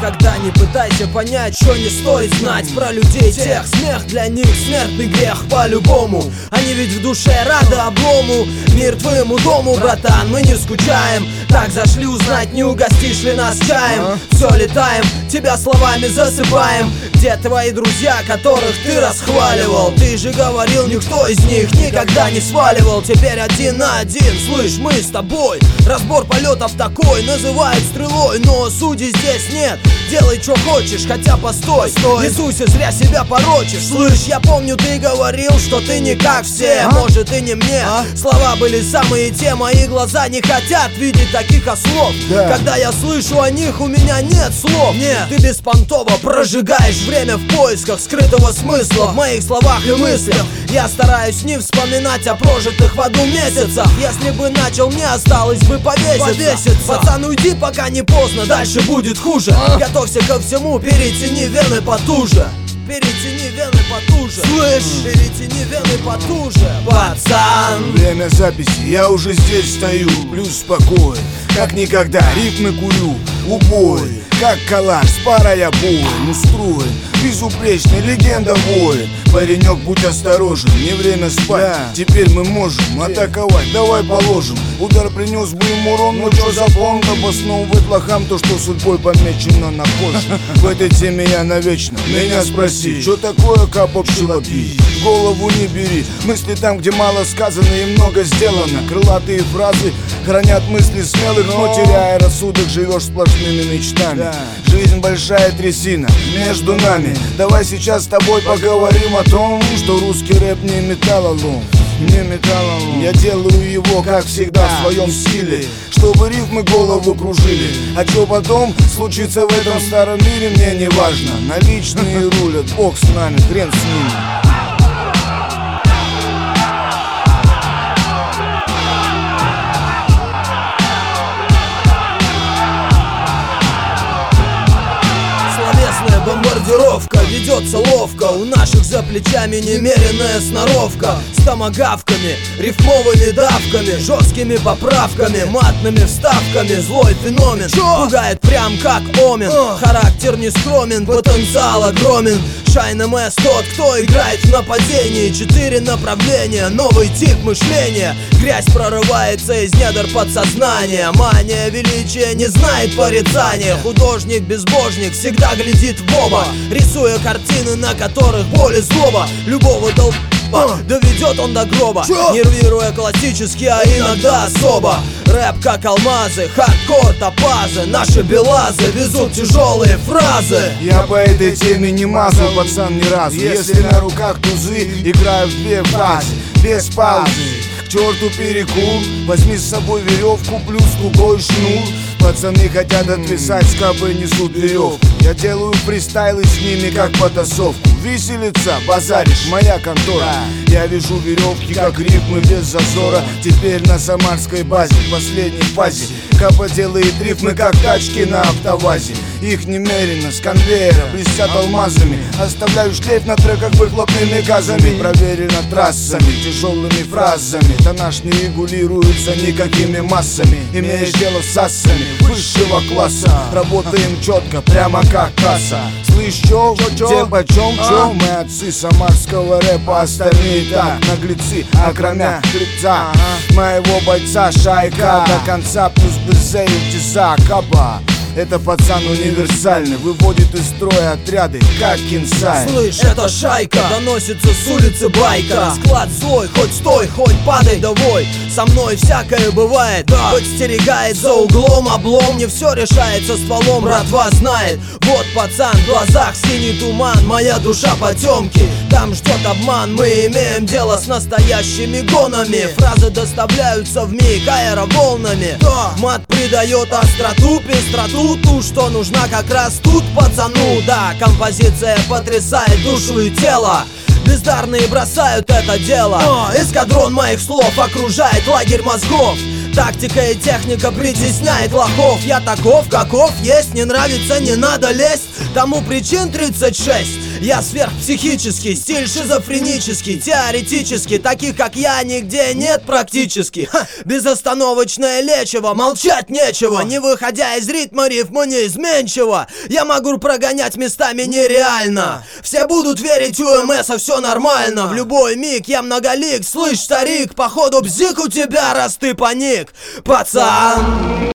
Никогда не пытайся понять, что не стоит знать про людей тех. Смех для них смертный грех по-любому. Они ведь в душе рады облому. Мир твоему дому, братан, мы не скучаем. Так зашли узнать, не угостишь ли нас чаем. Все летаем, тебя словами засыпаем. Где твои друзья, которых ты расхваливал? Ты же говорил, никто из них никогда не сваливал. Теперь один на один, слышь, мы с тобой. Разбор полетов такой, называют стрелой. Но судей здесь нет, делай что хочешь, хотя постой. Не суйся, зря себя порочишь. Слышь, я помню, ты говорил, что ты не как все. Может и не мне, слова были самые те. Мои глаза не хотят видеть таких ослов. Когда я слышу о них, у меня нет слов. Ты беспонтово прожигаешь время в поисках скрытого смысла в моих словах и мыслях. Я стараюсь не вспоминать о прожитых в аду месяцах. Если бы начал, мне осталось бы повеситься. Пацан, уйди, пока не поздно, дальше будет хуже. Готовься ко всему, перетяни вены потуже. Перетяни вены потуже. Слышь, перетяни вены потуже, пацан. Время записи, я уже здесь стою. Плюс спокой, как никогда, рифмы курю. Убой, как коллаж, с парой обоим устроен. Безупречный, легенда воин. Паренек, будь осторожен, не время спать. Теперь мы можем атаковать, давай положим. Удар принес бы ему урон, но чё запомнил? Обосновывает лохам то, что судьбой помечено на коже. В этой теме я навечно, меня спроси, что такое капа пчелопий? В голову не бери, мысли там, где мало сказано и много сделано. Крылатые фразы хранят мысли смелых, но теряя рассудок, живешь сплошными мечтами. Жизнь большая трясина между нами. Давай сейчас с тобой поговорим о том, что русский рэп не металлолом. Не металлолом. Я делаю его, как всегда, в своем стиле, чтобы рифмы голову кружили. А что потом случится в этом старом мире, мне не важно. Наличные рулят, бог с нами, хрен с ними. Бомбардировка ведется ловко, у наших за плечами немеренная сноровка. С томагавками, рифмовыми давками, жесткими поправками, матными вставками. Злой феномен пугает прям как омен. Характер не скромен, потенциал огромен. Шайн МС тот, кто играет в нападении. 4 направления, новый тип мышления. Грязь прорывается из недр подсознания. Мания величия не знает порицания. Художник-безбожник всегда глядит в оба, рисуя картины, на которых боль и злоба. Любого доведет он до гроба, нервируя классически, а иногда особо. Рэп как алмазы, хардкор топазы. Наши белазы везут тяжелые фразы. Я по этой теме не мазал, пацан, ни разу. Если на руках тузы, играю в 2 фразы, без паузы. К черту перекур, возьми с собой веревку плюс тугой шнур. Пацаны хотят отвисать, скабы несут веревку. Я делаю фристайлы с ними, как потасовку. Виселица, базаришь, моя контора. Я вяжу веревки, как рифмы без зазора. Теперь на самарской базе, в последней фазе. Капа делает рифмы, как тачки на автовазе. Их немерено с конвейера, блестят алмазами. Оставляю шлейф на треках выхлопными газами. Проверено трассами, тяжелыми фразами. Тонаж не регулируется никакими массами. Имеешь дело с ассами высшего класса. Работаем четко, прямо как касса. Слышь, чё, где почем, чё? Мы отцы самарского рэпа, остальные так, наглецы, окромя хребца моего бойца шайка. До конца плюс БЗ и ТИЗа каба. Это пацан универсальный, выводит из строя отряды, как Кинсай. Слышь, это шайка, доносится с улицы байка. Склад злой, хоть стой, хоть падай, давай. Со мной всякое бывает, подстерегает за углом облом. Не все решается стволом, братва знает. Вот пацан, в глазах синий туман, моя душа потемки. Там ждет обман, мы имеем дело с настоящими гонами. Фразы доставляются в миг аэроволнами. Мат придает остроту, пестроту, ту, что нужна как раз тут пацану. Да, композиция потрясает душу и тело. Бездарные бросают это дело. Эскадрон моих слов окружает лагерь мозгов. Тактика и техника притесняет лохов. Я таков, каков есть, не нравится, не надо лезть. Тому причин 36. Я сверхпсихический, стиль шизофренический, теоретически, таких как я нигде нет практически. Безостановочное лечиво, молчать нечего, не выходя из ритма рифма неизменчиво. Я могу прогонять местами нереально. Все будут верить УМС, а все нормально. В любой миг я многолик, слышь, старик, походу бзик у тебя, раз ты паник, пацан.